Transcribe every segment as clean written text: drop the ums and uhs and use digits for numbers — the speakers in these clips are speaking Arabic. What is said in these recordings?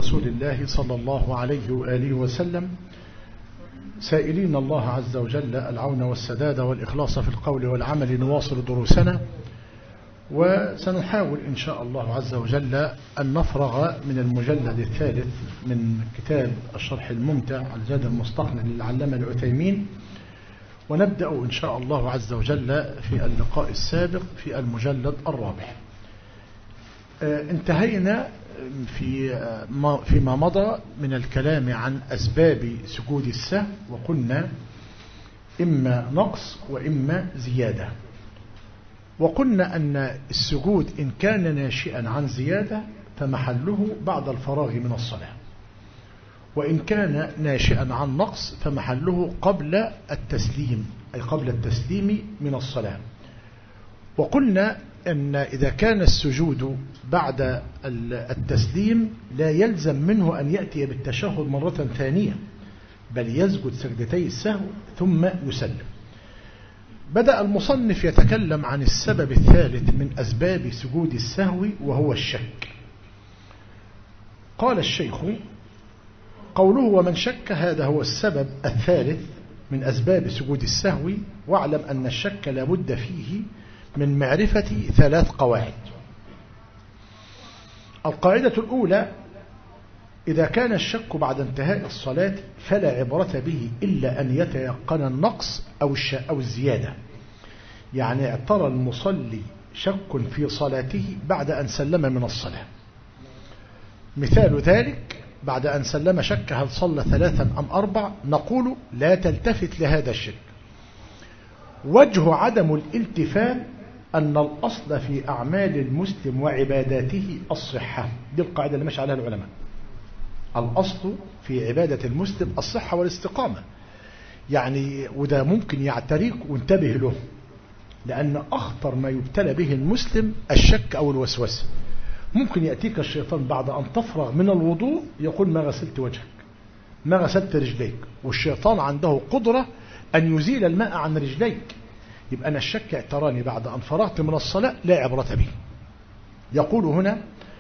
رسول الله صلى الله عليه وآله وسلم، سائلين الله عز وجل العون والسداد والإخلاص في القول والعمل، نواصل دروسنا وسنحاول إن شاء الله عز وجل أن نفرغ من المجلد الثالث من كتاب الشرح الممتع الزاد المستقنع للعلامة العثيمين، ونبدأ إن شاء الله عز وجل في اللقاء السابق في المجلد الرابع. انتهينا فيما مضى من الكلام عن أسباب سجود السهو، وقلنا إما نقص وإما زيادة، وقلنا أن السجود إن كان ناشئا عن زيادة فمحله بعد الفراغ من الصلاة، وإن كان ناشئا عن نقص فمحله قبل التسليم، أي قبل التسليم من الصلاة. وقلنا أن إذا كان السجود بعد التسليم لا يلزم منه أن يأتي بالتشهد مرة ثانية، بل يسجد سجدتي السهو ثم يسلم. بدأ المصنف يتكلم عن السبب الثالث من أسباب سجود السهو، وهو الشك. قال الشيخ: قوله ومن شك، هذا هو السبب الثالث من أسباب سجود السهو. واعلم أن الشك لابد فيه من معرفة 3 قواعد. القاعدة الأولى: إذا كان الشك بعد انتهاء الصلاة فلا عبرة به إلا أن يتيقن النقص أو الزيادة. يعني اعترى المصلي شك في صلاته بعد أن سلم من الصلاة. مثال ذلك: بعد أن سلم شك هل صلى 3 أم 4، نقول لا تلتفت لهذا الشك. وجه عدم الالتفات أن الأصل في أعمال المسلم وعباداته الصحة. دي القاعدة اللي ماشي عليها العلماء. الأصل في عبادة المسلم الصحة والاستقامة. يعني وده ممكن يعتريك وانتبه له، لأن أخطر ما يبتلى به المسلم الشك أو الوسوسة. ممكن يأتيك الشيطان بعد أن تفرغ من الوضوء يقول ما غسلت وجهك، ما غسلت رجليك، والشيطان عنده قدرة أن يزيل الماء عن رجليك. يبقى أنا الشك اعتراني بعد أن فرغت من الصلاة لا عبرة به. يقول هنا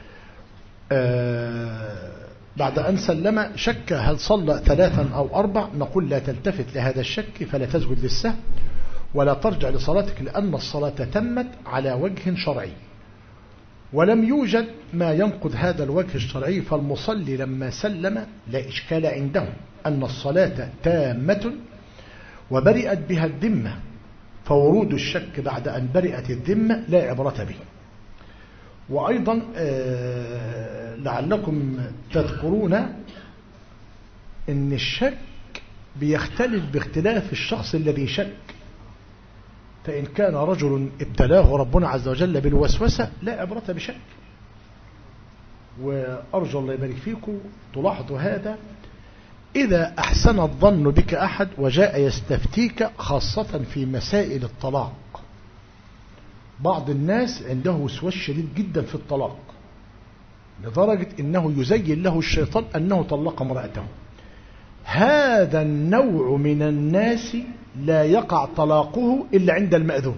بعد أن سلم شك هل صلى 3 أو 4، نقول لا تلتفت لهذا الشك، فلا تسجد للسهو ولا ترجع لصلاتك، لأن الصلاة تمت على وجه شرعي، ولم يوجد ما ينقض هذا الوجه الشرعي. فالمصلي لما سلم لا إشكال عنده أن الصلاة تامة وبرئت بها الذمة، فورود الشك بعد أن برئت الذمة لا عبرة به. وأيضا لعلكم تذكرون أن الشك بيختلف باختلاف الشخص الذي شك. فإن كان رجل ابتلاه ربنا عز وجل بالوسوسة لا عبرة بشك. وأرجو الله يبارك فيكم تلاحظوا هذا إذا أحسن الظن بك أحد وجاء يستفتيك، خاصة في مسائل الطلاق. بعض الناس عنده وسواس شديد جدا في الطلاق، لدرجة أنه يزين له الشيطان أنه طلق امرأته. هذا النوع من الناس لا يقع طلاقه إلا عند المأذون.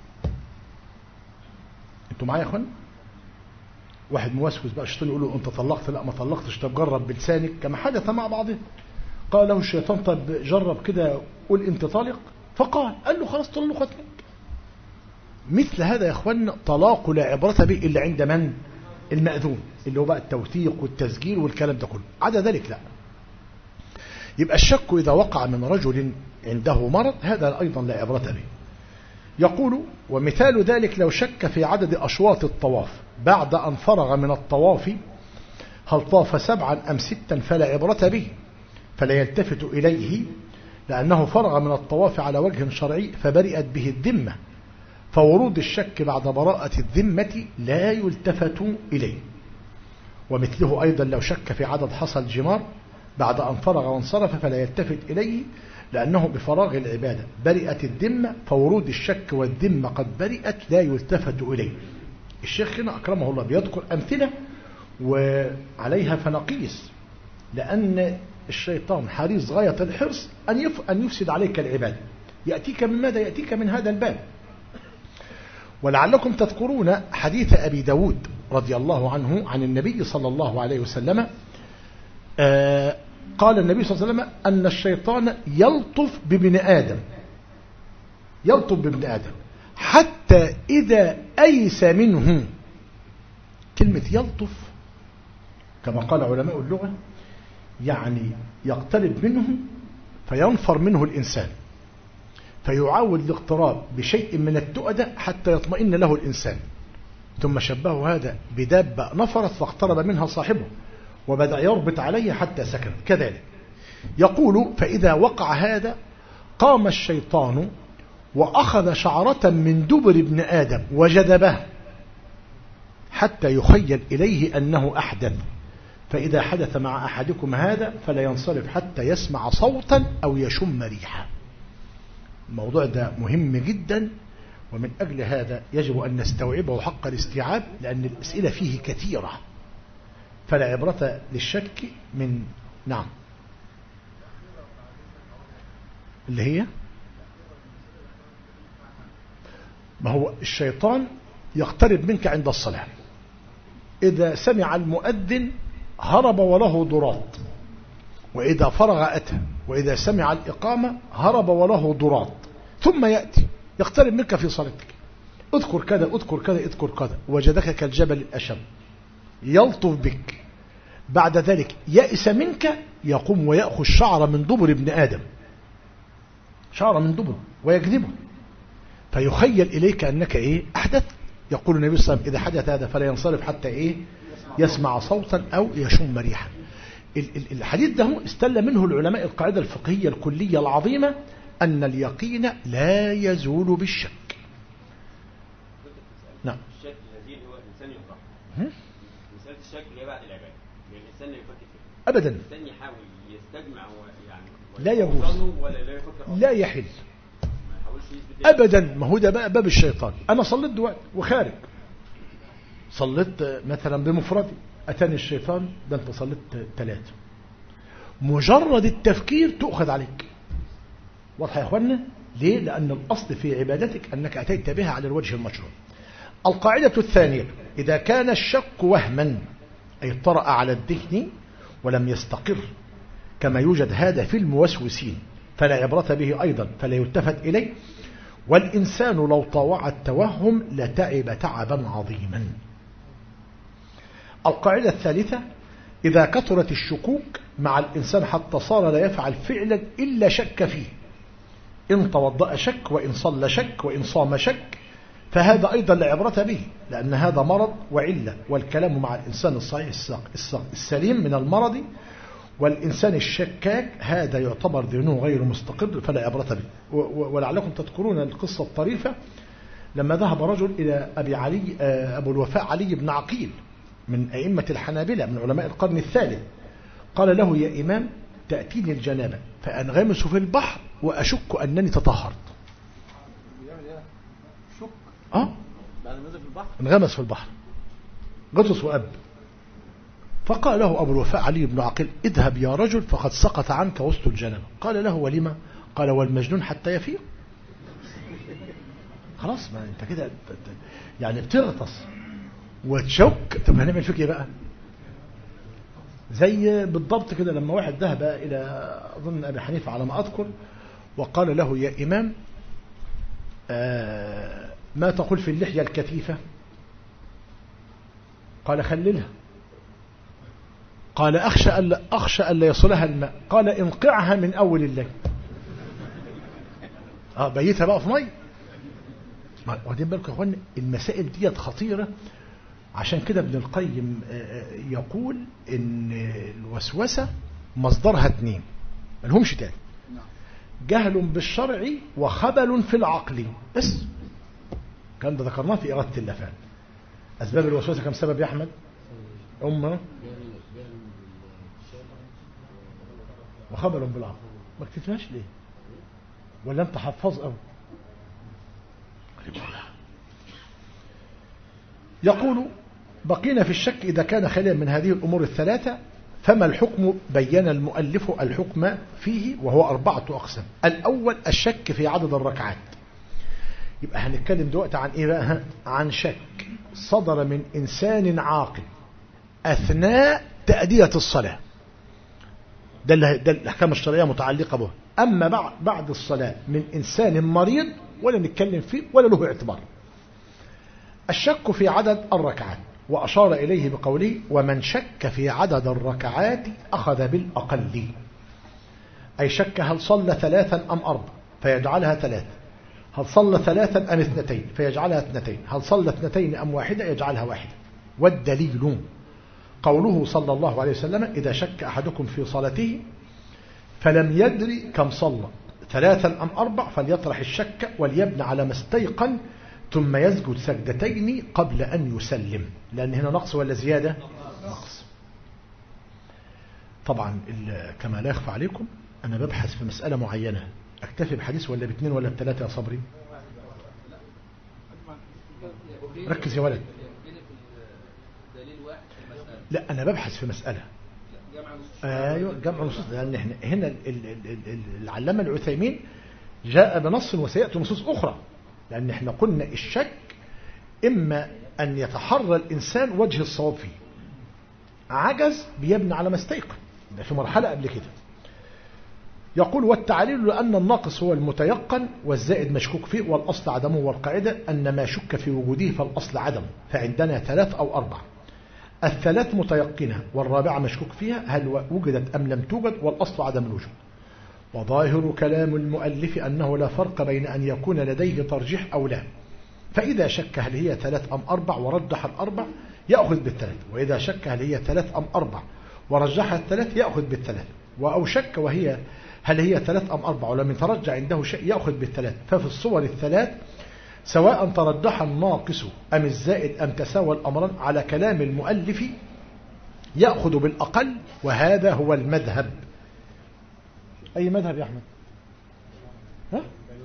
أنتوا معايا يا أخوان؟ واحد موسوس بقى، الشيطان يقول له أنت طلقت؟ لا ما طلقتش. طب جرب بلسانك، كما حدث مع بعضهم. قال له الشيطان طب جرب كده قول أنت طالق، فقال له خلاص طلقت لك. مثل هذا يا أخوان طلاق لا عبرة به إلا عند من؟ المأذون، اللي هو بقى التوثيق والتسجيل والكلام ده كله. عدا ذلك لا. يبقى الشك إذا وقع من رجل عنده مرض هذا أيضا لا عبرة به. يقول: ومثال ذلك لو شك في عدد أشواط الطواف بعد أن فرغ من الطواف، هل طاف 7 أم 6، فلا عبرة به، فلا يلتفت إليه، لأنه فرغ من الطواف على وجه شرعي فبرئت به الذمة. فورود الشك بعد براءة الذمة لا يلتفت إليه. ومثله أيضا لو شك في عدد حصى الجمار بعد أن فرغ وانصرف، فلا يلتفت إليه، لأنه بفراغ العبادة برئت الذمة. فورود الشك والذمة قد برئت لا يلتفت إليه. الشيخ هنا أكرمه الله بيذكر أمثلة وعليها فنقيس، لأن الشيطان حريص غاية الحرص أن يفسد عليك العبادة. يأتيك من ماذا؟ يأتيك من هذا الباب. ولعلكم تذكرون حديث أبي داود رضي الله عنه عن النبي صلى الله عليه وسلم قال النبي صلى الله عليه وسلم أن الشيطان يلطف بابن آدم، يلطف بابن آدم حتى إذا أيس منه. كلمة يلطف كما قال علماء اللغة يعني يقترب منه فينفر منه الإنسان، فيعاود الاقتراب بشيء من التؤدة حتى يطمئن له الإنسان. ثم شبهه هذا بدابة نفرت فاقترب منها صاحبه وبدأ يربط عليه حتى سكنت. كذلك يقول فإذا وقع هذا قام الشيطان وأخذ شعرة من دبر ابن آدم وجذبه حتى يخيل إليه أنه أحدث، فإذا حدث مع أحدكم هذا فلا ينصرف حتى يسمع صوتا أو يشم ريحا. الموضوع ده مهم جدا، ومن أجل هذا يجب أن نستوعبه حق الاستيعاب، لأن الأسئلة فيه كثيرة، فلا عبرة للشك من نعم اللي هي ما هو الشيطان يقترب منك عند الصلاة، إذا سمع المؤذن هرب وله ضراط، وإذا فرغ أتى، وإذا سمع الإقامة هرب وله ضراط، ثم يأتي يقترب منك في صلاتك، اذكر كذا اذكر كذا اذكر كذا، وجدك كالجبل الأشم، يلطف بك. بعد ذلك يأس منك، يقوم ويأخذ شعر من دبر ابن آدم، شعر من دبر ويجذبه فيخيل إليك أنك إيه أحدث. يقول النبي صلى الله عليه وسلم إذا حدث هذا فلا ينصرف حتى إيه يسمع صوتا أو يشم ريحا. الحديث ده استل منه العلماء القاعدة الفقهية الكلية العظيمة أن اليقين لا يزول بالشك. نعم. الشك الذي هو الإنسان يفرح. مسألة الشك هي بعد العبادة، يعني الإنسان لا يفكر فيه. أبدا. الإنسان يحاول يستجمع يعني لا يجوز. ولا لا يفكر. لا يحل. أبدا. ما هو ده بقى باب الشيطان. أنا صليت دلوقتي وخارج، صليت مثلا بمفردي، أتاني الشيطان ده أنت صليت 3، مجرد التفكير تؤخذ عليك. واضح يا أخوانا؟ ليه؟ لأن الأصل في عبادتك أنك أتيت بها على الوجه المشروع. القاعدة الثانية إذا كان الشك وهما أي طرأ على الذهن ولم يستقر، كما يوجد هذا في الموسوسين، فلا عبرة به أيضا، فلا يلتفت إليه. والإنسان لو طاوع التوهم لتعب تعبا عظيما. القاعدة الثالثة إذا كثرت الشكوك مع الإنسان حتى صار لا يفعل فعلا إلا شك فيه، إن توضأ شك، وإن صلى شك، وإن صام شك، فهذا أيضا لا عبرة به، لأن هذا مرض وعلة، والكلام مع الإنسان الصحيح السليم من المرض، والإنسان الشكاك هذا يعتبر ذهنه غير مستقر فلا عبرة به. ولعلكم تذكرون القصة الطريفة لما ذهب رجل إلى أبو الوفاء علي بن عقيل من أئمة الحنابلة من علماء القرن الثالث، قال له يا إمام تأتيني الجنابة فأنغمس في البحر وأشك أنني تطهرت. شك انغمس في البحر غطس وأب. فقال له أبو الوفاء علي بن عقيل اذهب يا رجل فقد سقط عنك وسط الجنابة. قال له ولما؟ قال والمجنون حتى يفيق. خلاص ما انت كده يعني بتغطس وتشك، طب هنعمل فيك ايه بقى؟ زي بالضبط كده لما واحد ذهب الى اظن ابي حنيفه على ما اذكر وقال له يا امام ما تقول في اللحية الكثيفة؟ قال خللها. قال أخشى ألا يصلها الماء. قال انقعها من أول الليل. بيتها بقى في مي. واخدين بالكم يا اخوان المسائل ديت خطيرة. عشان كده ابن القيم يقول ان الوسوسة مصدرها 2 ملهمش تاني، جهل بالشرع وخبل في العقل بس. كان ده ذكرناه في إرادة اللفان. أسباب الوسوسة كم سبب يا أحمد؟ وخبل بالعقل. ما كتبناش ليه؟ ولا أنت حفظ أو يقول بقينا في الشك إذا كان خاليا من هذه الأمور الثلاثة فما الحكم؟ بين المؤلف الحكم فيه وهو 4 أقسام. الأول الشك في عدد الركعات. يبقى هنتكلم دلوقتي عن إيه بقى؟ عن شك صدر من إنسان عاقل أثناء تأدية الصلاة. ده الأحكام الشرعية متعلقة به. أما بعد الصلاة من إنسان مريض ولا نتكلم فيه ولا له اعتبار. الشك في عدد الركعات، وأشار إليه بقوله ومن شك في عدد الركعات أخذ بالأقل، أي شك هل صلى 3 أم 4 فيجعلها 3، هل صلى 3 أم 2 فيجعلها 2، هل صلى 2 أم 1 يجعلها 1. والدليل قوله صلى الله عليه وسلم إذا شك أحدكم في صلاته فلم يدري كم صلى 3 أم 4 فليطرح الشك وليبنى على ما استيقن ثم يسجد سجدتين قبل أن يسلم، لأن هنا نقص ولا زيادة؟ نقص. طبعا كما لا يخفى عليكم أنا ببحث في مسألة معينة، أكتفي بحديث ولا ب2 ولا ب3 يا صبري؟ ركز يا ولد. لا أنا ببحث في مسألة. أيوة جمع نصوص، لأن هنا العلامة العثيمين جاء بنص وسيأتي نصوص أخرى، لأن احنا قلنا الشك إما أن يتحرى الإنسان وجه الصواب فيه، عجز بيبني على ما استيقن، ده في مرحلة قبل كده. يقول والتعليل لأن الناقص هو المتيقن والزائد مشكوك فيه، والأصل عدمه، والقاعدة أن ما شك في وجوده فالأصل عدمه، فعندنا 3 أو 4. 3 متيقنة والرابعة مشكوك فيها هل وجدت أم لم توجد، والأصل عدم الوجود. وظاهر كلام المؤلف أنه لا فرق بين أن يكون لديه ترجيح أو لا، فإذا شك هل هي 3 أم 4 ورجح 4 يأخذ بال3، وإذا شك هل هي 3 أم 4 ورجح 3 يأخذ بال3، أو شك وهي هل هي 3 أم 4 ولم يترجع عنده شيء يأخذ بال3. ففي الصور ال3 سواء ترجح الناقص أم الزائد أم تساوى الأمران على كلام المؤلف يأخذ بالأقل، وهذا هو المذهب. أي مذهب يا أحمد؟ ها؟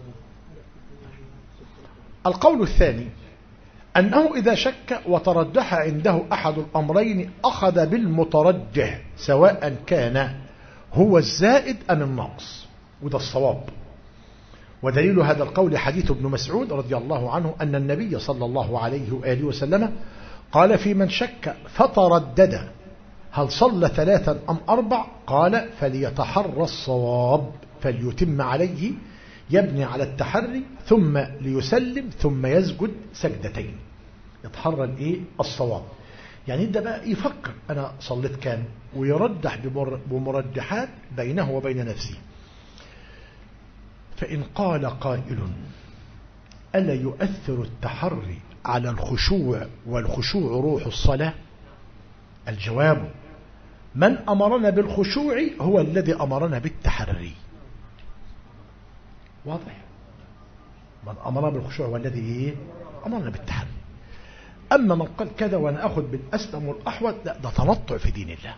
القول الثاني أنه إذا شك وترجح عنده أحد الأمرين أخذ بالمترجح سواء كان هو الزائد أم الناقص، وده الصواب. ودليل هذا القول حديث ابن مسعود رضي الله عنه أن النبي صلى الله عليه وآله وسلم قال في من شك فتردد هل صلى 3 أم 4 قال فليتحرى الصواب فليتم عليه، يبني على التحري ثم ليسلم ثم يسجد سجدتين، يتحرى الصواب. يعني ده بقى يفكر أنا صليت كام ويرجح بمرجحات بينه وبين نفسه. فإن قال قائل ألا يؤثر التحري على الخشوع والخشوع روح الصلاة؟ الجواب من أمرنا بالخشوع هو الذي أمرنا بالتحري. واضح؟ من أمرنا بالخشوع هو الذي أمرنا بالتحري. أما من قال كذا وأنا أخذ بالأسلم والأحوط، لا، ده تنطع في دين الله.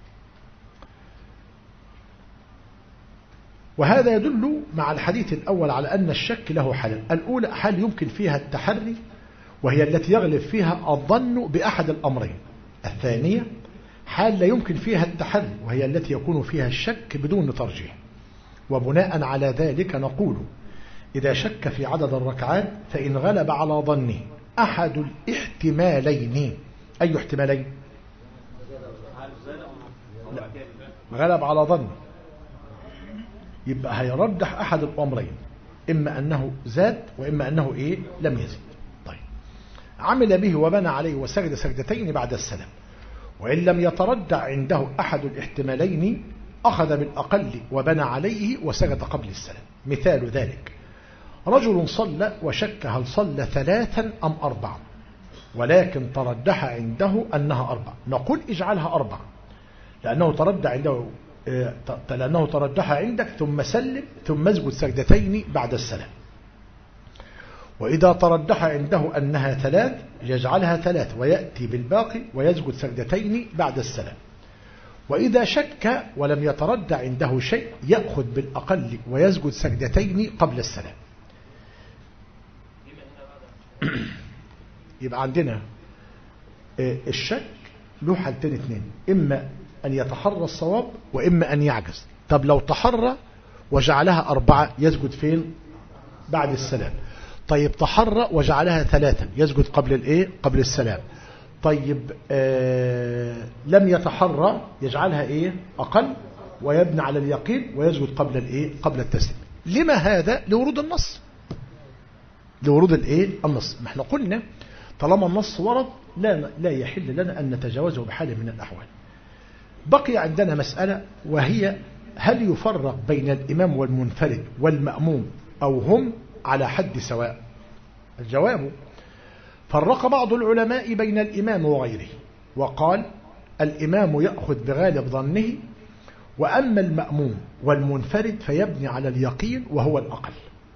وهذا يدل مع الحديث الأول على أن الشك له حال. الأولى حال يمكن فيها التحري وهي التي يغلب فيها الظن بأحد الأمرين. الثانية حال لا يمكن فيها التحري وهي التي يكون فيها الشك بدون ترجيح. وبناء على ذلك نقول إذا شك في عدد الركعات فإن غلب على ظنه أحد الاحتمالين. أي احتمالين؟ لا. غلب على ظنه يبقى هيرجح أحد الأمرين، إما أنه زاد وإما أنه لم يزد. طيب عمل به وبنى عليه وسجد سجدتين بعد السلام. وإن لم يترجع عنده أحد الاحتمالين أخذ بالأقل وبنى عليه وسجد قبل السلام. مثال ذلك رجل صلى وشك هل صلى 3 أم 4، ولكن ترجح عنده أنها 4، نقول اجعلها 4 لأنه ترجح عندك ثم سلم ثم اسجد سجدتين بعد السلام. وإذا ترجح عنده أنها 3 يجعلها 3 ويأتي بالباقي ويسجد سجدتين بعد السلام. وإذا شك ولم يترجح عنده شيء يأخذ بالأقل ويسجد سجدتين قبل السلام. يبقى عندنا الشك له حالتين 2، إما أن يتحرى الصواب وإما أن يعجز. طب لو تحرى وجعلها 4 يسجد فين؟ بعد السلام. طيب تحرى وجعلها 3 يسجد قبل السلام. طيب لم يتحرى يجعلها أقل ويبني على اليقين ويسجد قبل الايه؟ قبل التسليم. لما هذا؟ لورود النص، لورود الايه؟ النص. ما احنا قلنا طالما النص ورد لا يحل لنا أن نتجاوزه بحال من الأحوال. بقي عندنا مسألة، وهي هل يفرق بين الإمام والمنفرد والمأموم أو هم على حد سواء؟ الجواب: فرق بعض العلماء بين الإمام وغيره، وقال الإمام يأخذ بغالب ظنه، وأما المأموم والمنفرد فيبني على اليقين وهو الأقل.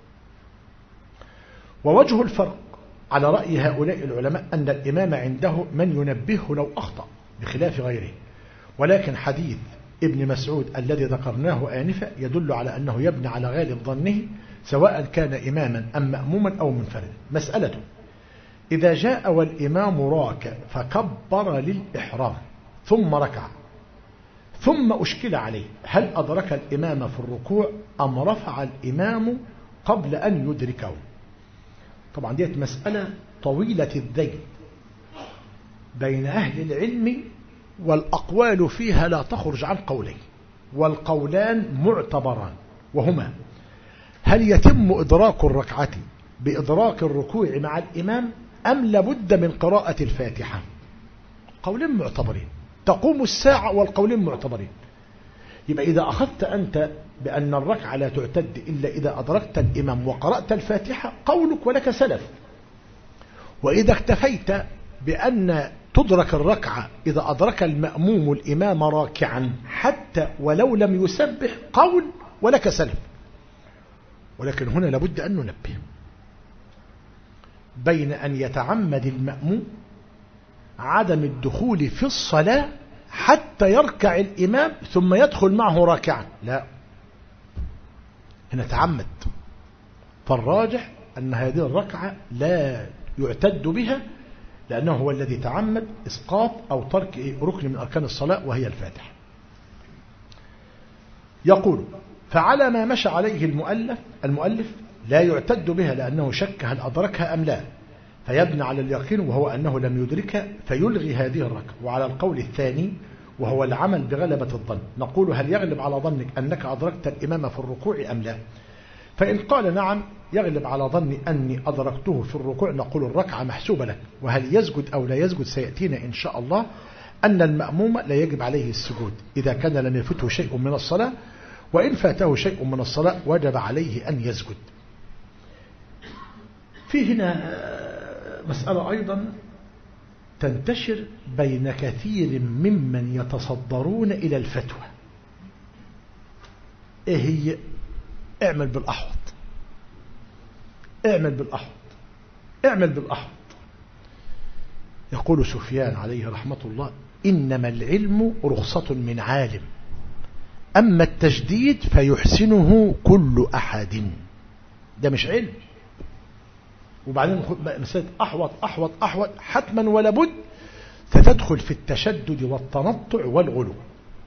ووجه الفرق على رأي هؤلاء العلماء أن الإمام عنده من ينبهه لو أخطأ بخلاف غيره، ولكن حديث ابن مسعود الذي ذكرناه آنفا يدل على أنه يبني على غالب ظنه سواء كان إماما أم مأموما أو منفردا. مسألة: إذا جاء والإمام راكع فكبر للإحرام ثم ركع ثم أشكل عليه، هل أدرك الإمام في الركوع أم رفع الإمام قبل أن يدركه؟ طبعا ديت مسألة طويلة الذيل بين أهل العلم، والأقوال فيها لا تخرج عن قولين، والقولان معتبران، وهما: هل يتم إدراك الركعة بإدراك الركوع مع الإمام أم لابد من قراءة الفاتحة؟ قولين معتبرين، تقوم الساعة والقولين معتبرين. يبقى إذا أخذت أنت بأن الركعة لا تعتد إلا إذا أدركت الإمام وقرأت الفاتحة قولك ولك سلف. وإذا اكتفيت بأن تدرك الركعة إذا أدرك المأموم الإمام راكعا حتى ولو لم يسبح قول ولك سلف. ولكن هنا لابد أن ننبه بين أن يتعمد المأموم عدم الدخول في الصلاة حتى يركع الإمام ثم يدخل معه راكعا، لا، هنا تعمد. فالراجح أن هذه الركعة لا يعتد بها، لأنه هو الذي تعمد إسقاط أو ترك ركن من أركان الصلاة وهي الفاتحة. يقول: فعلى ما مشى عليه المؤلف لا يعتد بها لأنه شك هل أدركها أم لا، فيبنى على اليقين وهو أنه لم يدركها فيلغي هذه الركعة. وعلى القول الثاني وهو العمل بغلبة الظن نقول: هل يغلب على ظنك أنك أدركت الإمام في الركوع أم لا؟ فإن قال نعم يغلب على ظني أني أدركته في الركوع نقول الركعة محسوبة لك. وهل يسجد أو لا يسجد سيأتينا إن شاء الله أن المأموم لا يجب عليه السجود إذا كان لم يفته شيء من الصلاة، وإن فاته شيء من الصلاة وجب عليه أن يسجد. في هنا مسألة أيضا تنتشر بين كثير ممن يتصدرون إلى الفتوى، إيه هي؟ اعمل بالأحوط، اعمل بالأحوط، اعمل بالأحوط. يقول سفيان عليه رحمة الله: إنما العلم رخصة من عالم، أما التجديد فيحسنه كل أحد. ده مش علم. وبعدين مسألة أحوط أحوط أحوط حتما ولا بد ستدخل في التشدد والتنطع والغلو.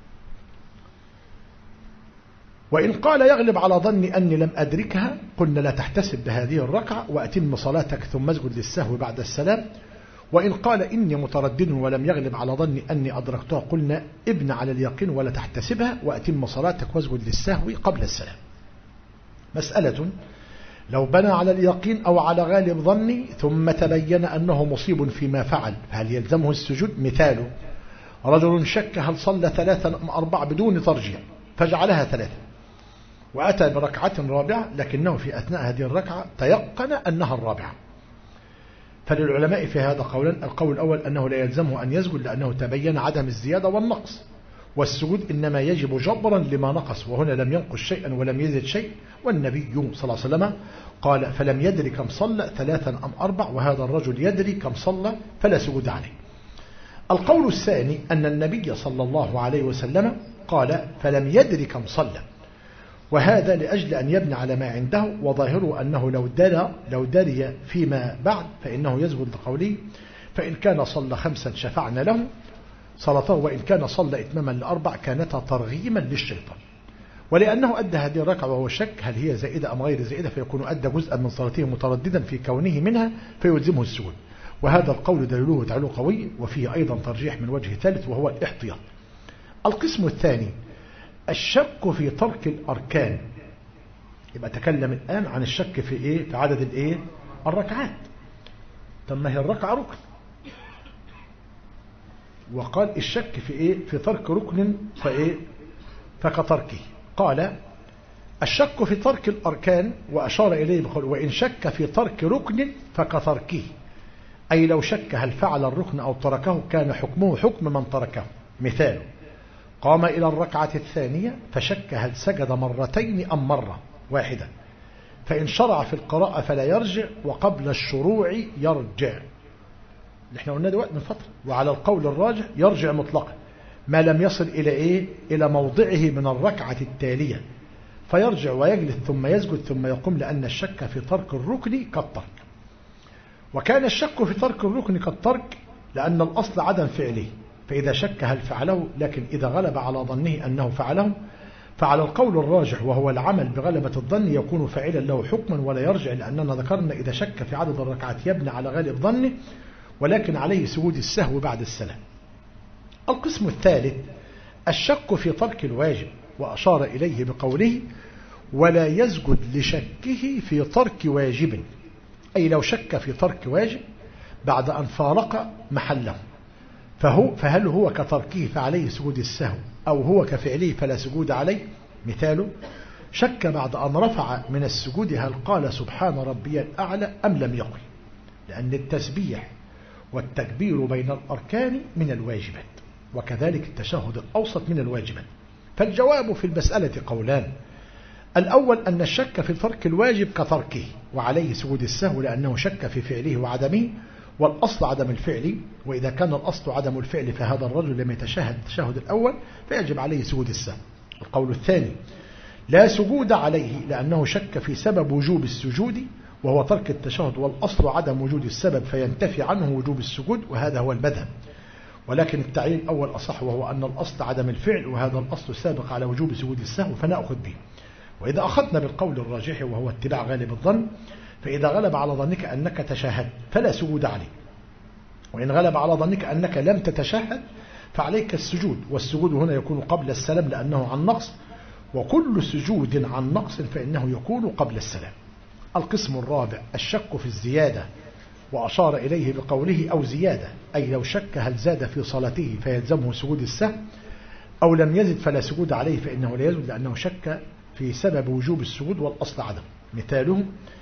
وإن قال يغلب على ظني أني لم أدركها قلنا لا تحتسب بهذه الركعة وأتم صلاتك ثم اسجد للسهو بعد السلام. وإن قال إني متردد ولم يغلب على ظني أني أدركتها قلنا ابن على اليقين ولا تحتسبها وأتم صلاتك واسجد للسهو قبل السلام. مسألة: لو بنى على اليقين أو على غالب ظني ثم تبين أنه مصيب فيما فعل فهل يلزمه السجود؟ مثاله: رجل شك هل صلى 3 أم 4 بدون ترجيع فجعلها 3 وأتى بركعة رابعة لكنه في أثناء هذه الركعة تيقن أنها الرابعة. فللعلماء في هذا قولان: القول الأول أنه لا يلزمه أن يسجد لأنه تبين عدم الزيادة والنقص، والسجود إنما يجب جبرا لما نقص، وهنا لم ينقص شيئا ولم يزد شيء، والنبي صلى الله عليه وسلم قال: فلم يدري كم صلى 3 أم 4 وهذا الرجل يدري كم صلى فلا سجود عليه. القول الثاني أن النبي صلى الله عليه وسلم قال: فلم يدري كم صلى، وهذا لأجل أن يبني على ما عنده، وظاهره أنه لو دري فيما بعد فإنه يسجد لقوله: فإن كان صلى 5 شفعنا له صلاته وإن كان صلى إتماما ل4 كانتا ترغيما للشيطان. ولأنه أدى هذه الركعة وهو شك هل هي زائدة أم غير زائدة فيكون أدى جزءا من صلاته مترددا في كونه منها فيلزمه السجود. وهذا القول دليله تعالى قوي، وفيه أيضا ترجيح من وجه ثالث وهو الاحتياط. القسم الثاني الشك في ترك الأركان. يبقى تكلم الآن عن الشك في إيه؟ في عدد الإيه؟ الركعات. طب ما هي الركعة ركن، وقال الشك في إيه؟ في ترك ركن فإيه؟ فكتركه. قال الشك في ترك الأركان، وأشار إليه بقول وإن شك في ترك ركن فكتركه، أي لو شك هل فعل الركن أو تركه كان حكمه حكم من تركه. مثال: قام إلى الركعة الثانية فشك هل سجد مرتين أم مرة واحدة، فإن شرع في القراءة فلا يرجع، وقبل الشروع يرجع. احنا قلنا دلوقتي من فترة. وعلى القول الراجح يرجع مطلقا ما لم يصل إلى إيه؟ إلى موضعه من الركعة التالية، فيرجع ويجلس ثم يسجد ثم يقوم، لأن الشك في ترك الركن كالترك. وكان الشك في ترك الركن كالترك لأن الأصل عدم فعله، فإذا شك هل فعله، لكن إذا غلب على ظنه أنه فعله فعلى القول الراجح وهو العمل بغلبة الظن يكون فاعلا له حكما ولا يرجع، لأننا ذكرنا إذا شك في عدد الركعات يبني على غالب ظنه، ولكن عليه سجود السهو بعد السلام. القسم الثالث الشك في ترك الواجب، وأشار إليه بقوله ولا يسجد لشكه في ترك واجب، أي لو شك في ترك واجب بعد أن فارق محله فهل هو كتركه فعليه سجود السهو، أو هو كفعله فلا سجود عليه. مثاله: شك بعد أن رفع من السجود هل قال سبحان ربي الأعلى أم لم يقل، لأن التسبيح والتكبير بين الأركان من الواجبات، وكذلك التشهد الأوسط من الواجبات. فالجواب في المسألة قولان: الأول أن الشك في ترك الواجب كتركه وعليه سجود السهو، لأنه شك في فعله وعدمه، والأصل عدم الفعل، وإذا كان الأصل عدم الفعل فهذا الرجل لم يتشهد التشهد الأول فيجب عليه سجود السهو. القول الثاني: لا سجود عليه، لأنه شك في سبب وجوب السجود وهو ترك التشهد، والأصل عدم وجود السبب فينتفي عنه وجوب السجود، وهذا هو المذهب. ولكن التعيين الأول أصح، وهو أن الأصل عدم الفعل، وهذا الأصل سابق على وجوب سجود السهو فنأخذ به. وإذا أخذنا بالقول الراجح وهو اتباع غالب الظن، فإذا غلب على ظنك أنك تشهد فلا سجود عليك، وإن غلب على ظنك أنك لم تتشهد فعليك السجود، والسجود هنا يكون قبل السلام لأنه عن نقص، وكل سجود عن نقص فإنه يكون قبل السلام. القسم الرابع الشك في الزيادة، وأشار إليه بقوله أو زيادة، أي لو شك هل زاد في صلاته فيلزمه سجود السهو، أو لم يزد فلا سجود عليه فإنه لا يزد، لأنه شك في سبب وجوب السجود والأصل عدم. مثاله: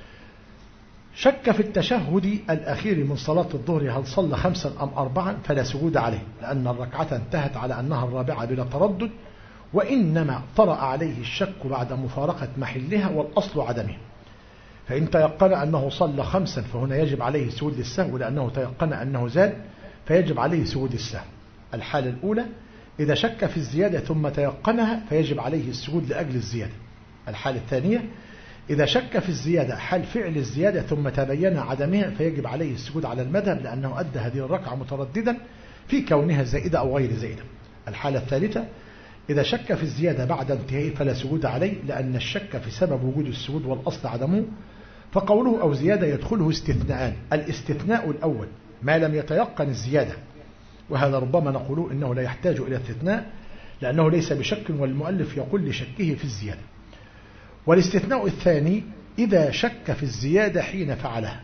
شك في التشهد الأخير من صلاة الظهر هل صلى 5 أم 4 فلا سجود عليه، لأن الركعة انتهت على أنها الرابعة بلا تردد، وإنما طرأ عليه الشك بعد مفارقة محلها والأصل عدمه. فإن تيقن أنه صلى 5 فهنا يجب عليه سجود السهو، لأنه تيقن أنه زاد فيجب عليه سجود السهو. الحالة الأولى إذا شك في الزيادة ثم تيقنها فيجب عليه السجود لأجل الزيادة. الحالة الثانية إذا شك في الزيادة حال فعل الزيادة ثم تبين عدمها فيجب عليه السجود على المذهب، لأنه أدى هذه الركعة مترددا في كونها زائدة أو غير زائدة. الحالة الثالثة إذا شك في الزيادة بعد انتهائه فلا سجود عليه، لأن الشك في سبب وجود السجود والأصل عدمه. فقوله أو زيادة يدخله استثناءان: الاستثناء الأول ما لم يتيقن الزيادة، وهذا ربما نقول إنه لا يحتاج إلى استثناء لأنه ليس بشك، والمؤلف يقول لشكه في الزيادة. والاستثناء الثاني إذا شك في الزيادة حين فعلها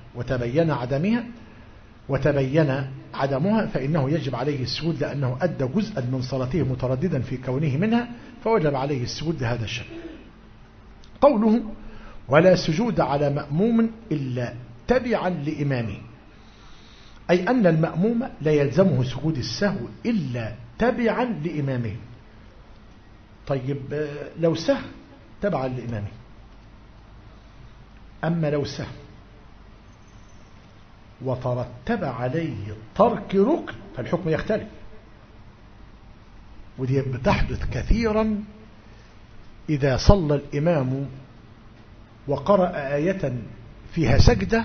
وتبين عدمها فإنه يجب عليه السجود، لأنه أدى جزءا من صلاته مترددا في كونه منها، فوجب عليه السجود لهذا الشك. قوله ولا سجود على مأموم إلا تبعا لإمامه، أي أن المأموم لا يلزمه سجود السهو إلا تبعا لإمامه. طيب لو سهو تبعا لإمامه، أما لو سهو وترتب عليه ترك ركن فالحكم يختلف، ودي بتحدث كثيرا إذا صلى الإمام وقرأ آية فيها سجدة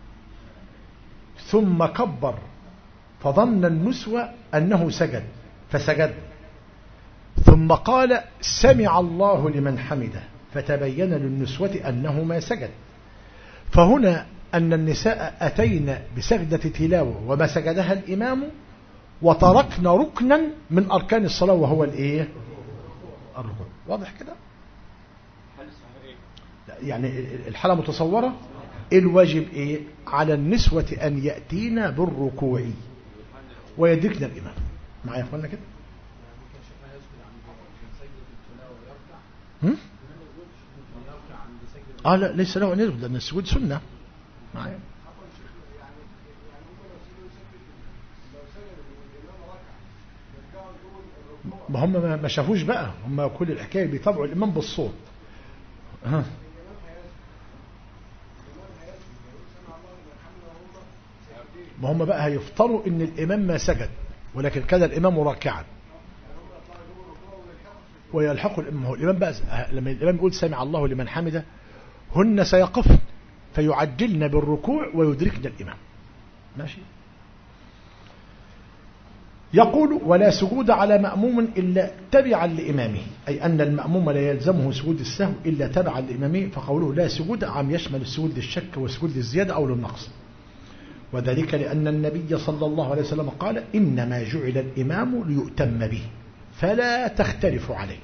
ثم كبر فظن النسوة أنه سجد فسجد، ثم قال سمع الله لمن حمده فتبين للنسوة أنه ما سجد. فهنا أن النساء أتين بسجدة تلاوة وما سجدها الإمام، وتركنا ركنا من أركان الصلاة وهو الإيه؟ الركوع. واضح كده؟ هل الصحيح ايه؟ لا، يعني الحالة متصورة. الواجب ايه على النسوة ان يأتينا بالركوع ويدركنا الامام. معايا يا اخوانا كده؟ لا ليس له ان يسجد لان السجود سنة. معايا؟ ما هم ما شافوش بقى، هم كل الحكاية بيتابعوا الامام بالصوت. ما هم بقى هيفطروا ان الامام ما سجد ولكن كان الامام راكعا ويلحقوا الامام. هو الامام بقى لما الامام يقول سمع الله لمن حمده هن سيقفن فيعجلن بالركوع ويدركن الامام. ماشي. يقول ولا سجود على مأموم إلا تبعا لإمامه، أي أن المأموم لا يلزمه سجود السهو إلا تبعا لإمامه. فقوله لا سجود عام يشمل السجود للشك وسجود للزيادة أو للنقص، وذلك لأن النبي صلى الله عليه وسلم قال إنما جعل الإمام ليؤتم به فلا تختلف عليه،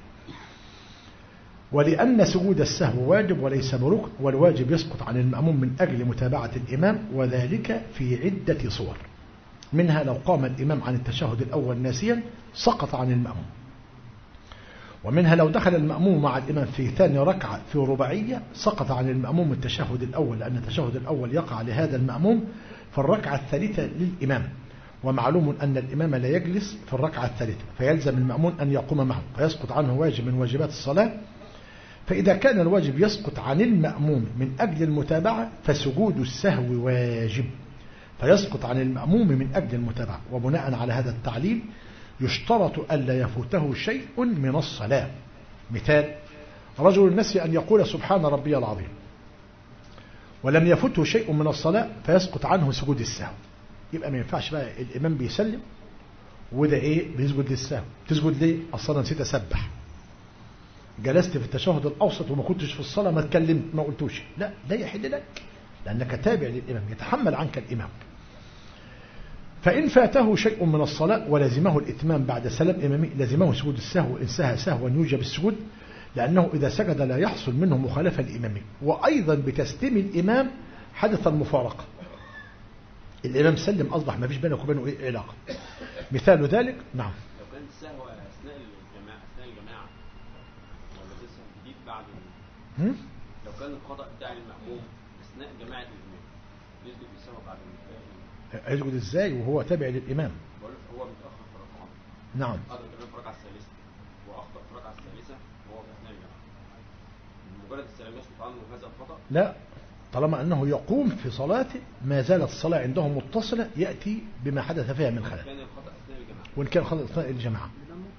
ولأن سجود السهو واجب وليس بركن، والواجب يسقط عن المأموم من أجل متابعة الإمام، وذلك في عدة صور. منها لو قام الإمام عن التشهد الأول ناسيا سقط عن المأموم، ومنها لو دخل المأموم مع الإمام في ثاني ركعة في رباعية سقط عن المأموم التشهد الأول، لأن التشهد الأول يقع لهذا المأموم في الركعة الثالثة للإمام، ومعلوم أن الإمام لا يجلس في الركعة الثالثة فيلزم المأمون أن يقوم معه فيسقط عنه واجب من واجبات الصلاة. فإذا كان الواجب يسقط عن المأموم من أجل المتابعة فسجود السهو واجب فيسقط عن المأموم من أجل المتابعة. وبناء على هذا التعليل يشترط ألا يفوته شيء من الصلاة. مثال: رجل نسي أن يقول سبحان ربي العظيم ولم يفته شيء من الصلاة فيسقط عنه سجود السهو. يبقى ما ينفعش بقى الإمام بيسلم وده إيه بيسجد للسهو. تسجد ليه؟ أصلا نسيت أسبح، جلست في التشهد الأوسط وما كنتش في الصلاة ما اتكلمت ما قلتوش، لا يحل لك لأنك تابع للإمام يتحمل عنك الإمام. فإن فاته شيء من الصلاة ولزمه الإتمام بعد سلام إمامه لزمه سجود السهو إن سهى سهوا يوجب السجود، لأنه إذا سجد لا يحصل منه مخالفة لإمامه. وأيضا بتسليم الإمام حدث المفارقة، الإمام سلم أصبح ما فيش بينه وبينه إيه علاقة. مثال ذلك نعم لو كان السهو أثناء الجماعة ولا لسه جديد بعد لو كان الخطأ بتاع المأموم أثناء جماعة الإمام يسجد بالسهو بعد هيسجد إزاي وهو تابع للإمام؟ هو متأخر في الركعة. نعم. قدر الإمام في الركعة الثالثة وأخطأ في الركعة الثالثة وهو في أثناء الجماعة، مجرد السلام يسقط عنه هذا الخطأ؟ لا، طالما أنه يقوم في صلاته ما زالت الصلاة عنده متصلة يأتي بما حدث فيها من خلل. كان الخطأ أثناء الجماعة. وإن كان الخطأ أثناء الجماعة.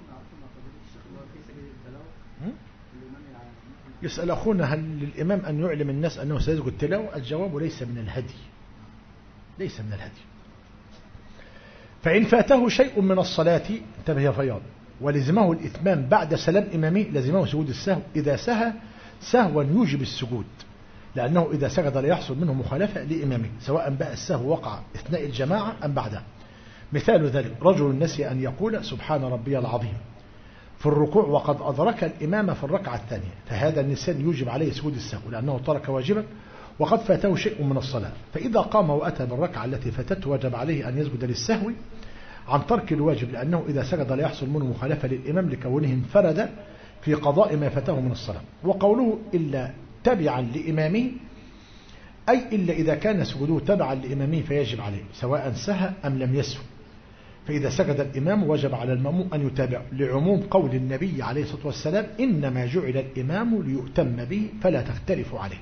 يسأل أخونا هل للإمام أن يعلم الناس أنه سيسجد التلاوة؟ الجواب ليس من الهدي، ليس من الهدي. فإن فاته شيء من الصلاة انتبه يا فياض ولزمه الإتمام بعد سلام إمامه لزمه سجود السهو إذا سهى سهوا يوجب السجود، لأنه إذا سجد لا يحصل منه مخالفة لإمامه سواء بقى السهو وقع أثناء الجماعة أم بعدها. مثال ذلك: رجل نسي أن يقول سبحان ربي العظيم في الركوع وقد أدرك الإمام في الركعة الثانية، فهذا النسيان يوجب عليه سجود السهو لأنه ترك واجبا وقد فاته شيء من الصلاة. فإذا قام وأتى بالركعة التي فاتته وجب عليه أن يسجد للسهو عن ترك الواجب، لأنه إذا سجد لا يحصل منه مخالفة للإمام لكونه انفرد في قضاء ما فاته من الصلاة. وقوله إلا تبعا لإمامه أي إلا إذا كان سجوده تبعا لإمامه فيجب عليه سواء سهى أم لم يسهو. فإذا سجد الإمام وجب على المأموم أن يتابع، لعموم قول النبي عليه الصلاة والسلام إنما جعل الإمام ليؤتم به فلا تختلفوا عليه.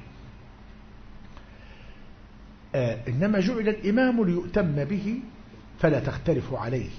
إنما جعل الإمام ليؤتم به فلا تختلفوا عليه.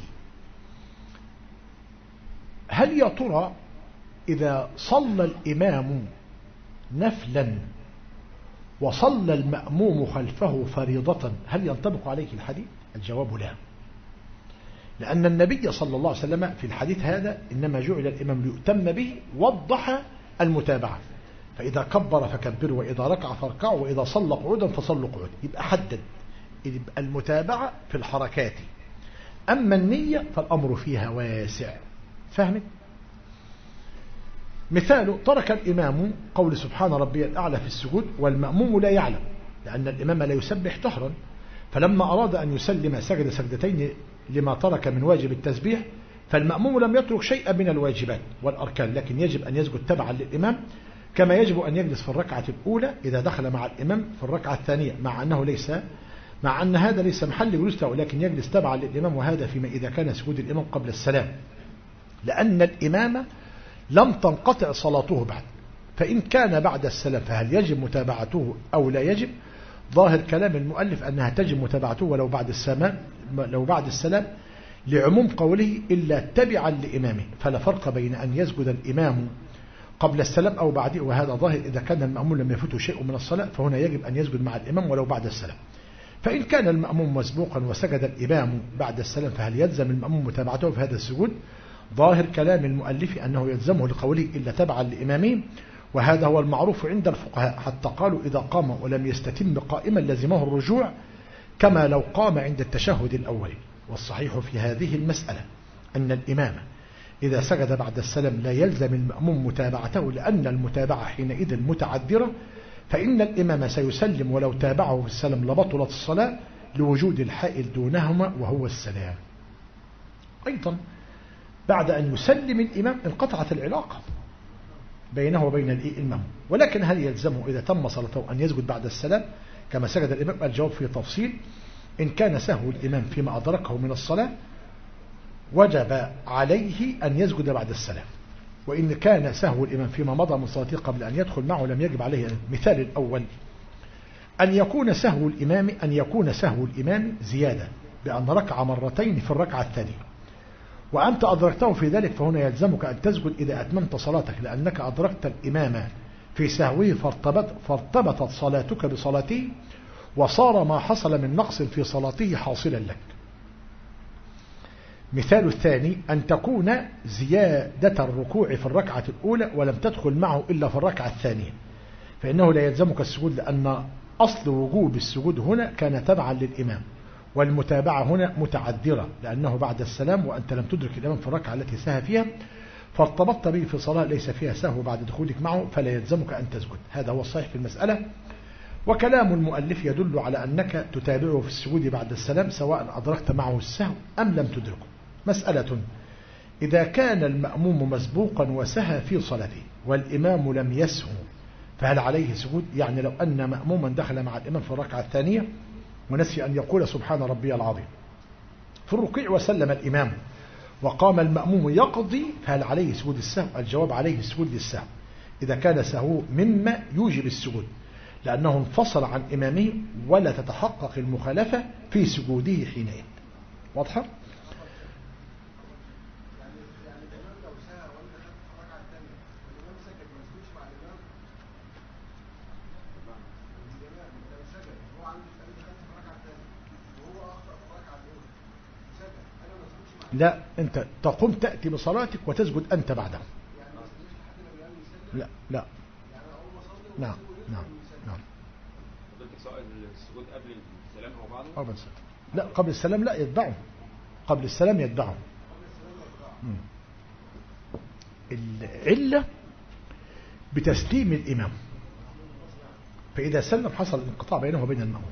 هل يا ترى إذا صلى الإمام نفلا وصلى المأموم خلفه فريضة هل ينطبق عليه الحديث؟ الجواب لا، لأن النبي صلى الله عليه وسلم في الحديث هذا إنما جعل الإمام ليؤتم به وضح المتابعة، فإذا كبر فكبروا وإذا ركع فاركعوا وإذا صلى قعودا فصلوا قعودا، يبقى حدد يبقى المتابعة في الحركات. أما النية فالأمر فيها واسع. فهمت؟ مثال ترك الإمام قول سبحان ربي الأعلى في السجود والمأموم لا يعلم، لأن الإمام لا يسبح جهرا، فلما أراد أن يسلم سجد سجدتين لما ترك من واجب التسبيح، فالمأموم لم يترك شيئا من الواجبات والأركان، لكن يجب أن يسجد تبعا للإمام، كما يجب أن يجلس في الركعة الأولى إذا دخل مع الإمام في الركعة الثانية، مع أن هذا ليس محل جلوس له، لكن يجلس تبعا للإمام، وهذا فيما إذا كان سجود الإمام قبل السلام، لأن الإمام لم تنقطع صلاته بعد. فإن كان بعد السلام فهل يجب متابعته أو لا يجب؟ ظاهر كلام المؤلف أنها تجب متابعته ولو بعد السلام، لعموم قوله إلا تبعا لإمامه، فلا فرق بين أن يسجد الإمام قبل السلام أو بعده، وهذا ظاهر إذا كان المأموم لم يفته شيء من الصلاة، فهنا يجب أن يسجد مع الإمام ولو بعد السلام. فإن كان المأموم مسبوقا وسجد الإمام بعد السلام، فهل يلزم المأموم متابعته في هذا السجود؟ ظاهر كلام المؤلف أنه يلزمه لقوله إلا تبعا لإمامه، وهذا هو المعروف عند الفقهاء، حتى قالوا إذا قام ولم يستتم قائما لزمه الرجوع كما لو قام عند التشهد الأول. والصحيح في هذه المسألة أن الإمام إذا سجد بعد السلام لا يلزم المأموم متابعته، لأن المتابعة حينئذ متعذرة، فإن الإمام سيسلم ولو تابعه في السلام لبطلت الصلاة لوجود الحائل دونهما وهو السلام. أيضا بعد أن يسلم الإمام انقطعت العلاقة بينه وبين الإمام، ولكن هل يلزمه إذا تم صلاته أن يسجد بعد السلام كما سجد الإمام؟ الجواب فيه تفصيل. إن كان سهو الإمام فيما أدركه من الصلاة وجب عليه أن يسجد بعد السلام، وإن كان سهو الإمام فيما مضى من صلاته قبل أن يدخل معه لم يجب عليه. مثال الأول أن يكون سهو الإمام زيادة بأن ركع مرتين في الركعة الثانية، وأنت أدركته في ذلك، فهنا يلزمك أن تسجد إذا أتممت صلاتك، لأنك أدركت الإمام في سهوه فارتبطت صلاتك بصلاته، وصار ما حصل من نقص في صلاته حاصلا لك. مثال الثاني أن تكون زيادة الركوع في الركعة الأولى ولم تدخل معه إلا في الركعة الثانية، فإنه لا يلزمك السجود، لأن أصل وجوب السجود هنا كان تبعا للإمام، والمتابعة هنا متعذرة لأنه بعد السلام وأنت لم تدرك الإمام في الركعة التي سهى فيها، فارتبطت به في صلاة ليس فيها سهو بعد دخولك معه، فلا يلزمك أن تسجد. هذا هو الصحيح في المسألة. وكلام المؤلف يدل على أنك تتابعه في السجود بعد السلام سواء أدركت معه السهو أم لم تدركه. مسألة: إذا كان المأموم مسبوقا وسهى في صلاته والإمام لم يسهو، فهل عليه سجود؟ يعني لو أن مأموما دخل مع الإمام في الركعة الثانية ونسي أن يقول سبحان ربي العظيم في الركوع وسلم الإمام وقام المأموم يقضي، فهل عليه سجود السهو؟ الجواب: عليه سجود للسهو إذا كان سهو مما يوجب السجود، لأنه انفصل عن إمامه ولا تتحقق المخالفة في سجوده حينئذ. واضحة؟ لا، أنت تقوم تأتي بصلاتك وتسجد أنت بعدها. لا لا نعم نعم نعم. سواء السجود قبل السلام أو بعده؟ قبل السلام. لا، قبل السلام لا، يتبعه. قبل السلام يتبعه. العلة بتسليم الإمام، فإذا سلم حصل الانقطاع بينه وبين المأموم.